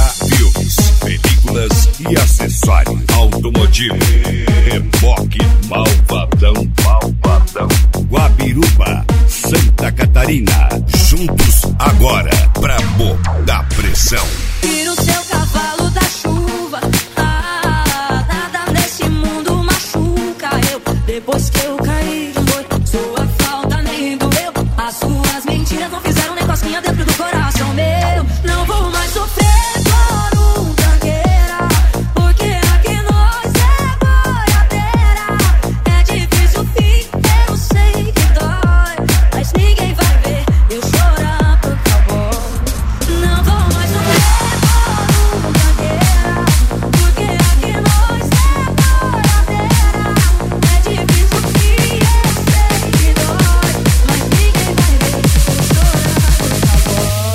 Filmes, películas e acessórios automotivo. Reboque Malvadão. Guabiruba, Santa Catarina. Juntos agora pra botar pressão. Tira o seu cavalo da chuva. Nada nesse mundo machuca eu. Depois que eu caí, sua falta nem doeu. As suas mentiras não fizeram nem cosquinha dentro do coração meu. Não vou mais sofrer por um tranqueira, porque aqui nós é boiadeira. É difícil o fim, eu sei que dói, mas ninguém vai ver eu chorar por favor. Não vou mais sofrer por um tranqueira, porque aqui nós é boiadeira. É difícil o fim, eu sei que dói, mas ninguém vai ver eu chorar por favor.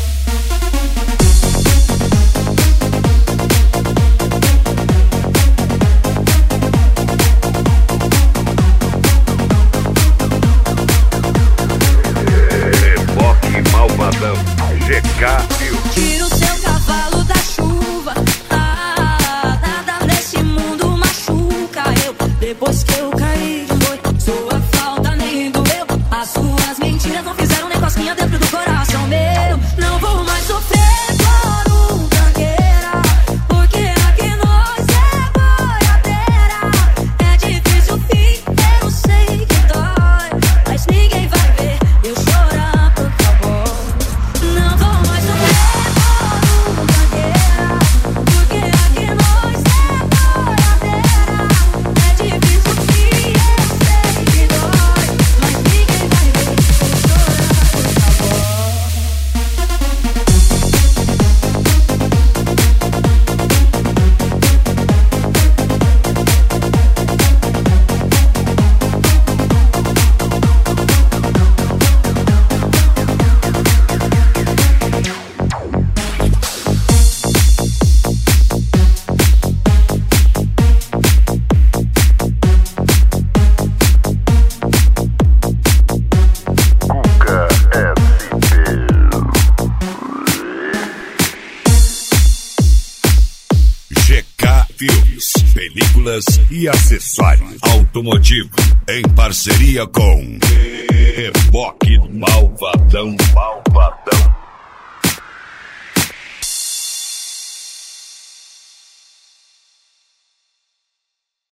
Reboque Malvadão. GK Filmes. Tira o seu cavalo da chuva. Nada nesse mundo machuca eu. Depois que eu caí, sua falta nem doeu. As suas mentiras não fizeram nem cosquinha dentro do coração meu. Não vou mais sofrer por um tranqueira, porque aqui nós é boiadeira. É difícil o fim, eu sei que dói, mas ninguém vai ver eu chorar por favor. Não vou mais sofrer por um tranqueira, porque aqui nós é boiadeira. É difícil o fim, eu sei que dói, mas ninguém vai ver eu chorar por favor. GK Filmes, películas e acessórios automotivo. Em parceria com Reboque Malvadão.